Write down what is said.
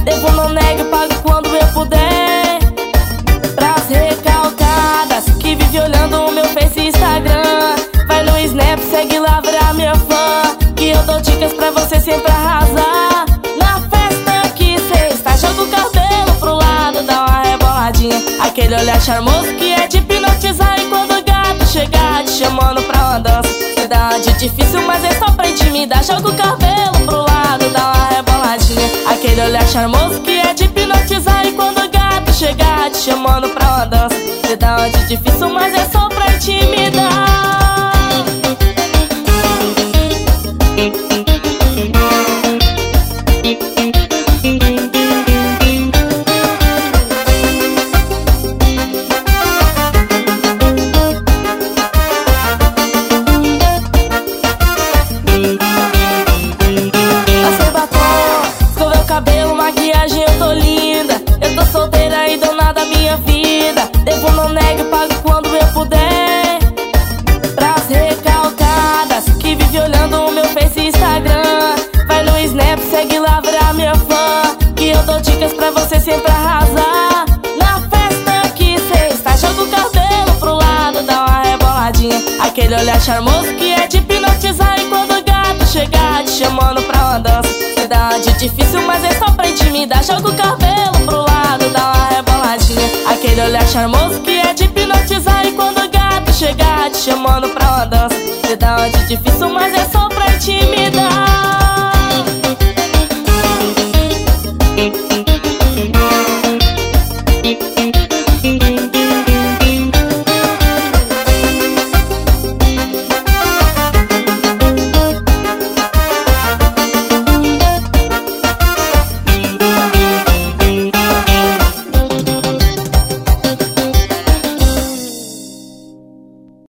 Devo, não nego, pago quando eu puder. Pras recalcadas que vive olhando o meu Face e Instagram, vai no Snap, segue lá, vira minha fã, que eu dou dicas pra você sempre arrasar. Na festa que cê está, joga o cabelo pro lado, dá uma reboladinha, aquele olhar charmoso que é de hipnotizar. E quando o gato chegar te chamando pra uma dança, cidade difícil, mas é só pra intimidar. Joga o cabelo pro lado, dá uma reboladinha, aquele olhar charmoso que é de hipnotizar. E quando o gato chegar te chamando pra uma dança, cidade difícil, mas é só pra intimidar. Cabelo, maquiagem, eu tô linda. Eu tô solteira e dou nada da minha vida. Devo, não nego, pago quando eu puder. Pras recalcadas que vive olhando o meu Face e Instagram, vai no Snap, segue lá, vira minha fã, que eu dou dicas pra você sempre arrasar. Na festa que cê está, joga o cabelo pro lado, dá uma reboladinha, aquele olhar charmoso que é de hipnotizar. E quando o gato chegar te chamando pra uma dança, cidade difícil, mas é só pra intimidar. Joga o cabelo pro lado, dá uma reboladinha, aquele olhar charmoso que é de hipnotizar. E quando o gato chegar te chamando pra uma dança, cidade difícil, mas é só pra intimidar.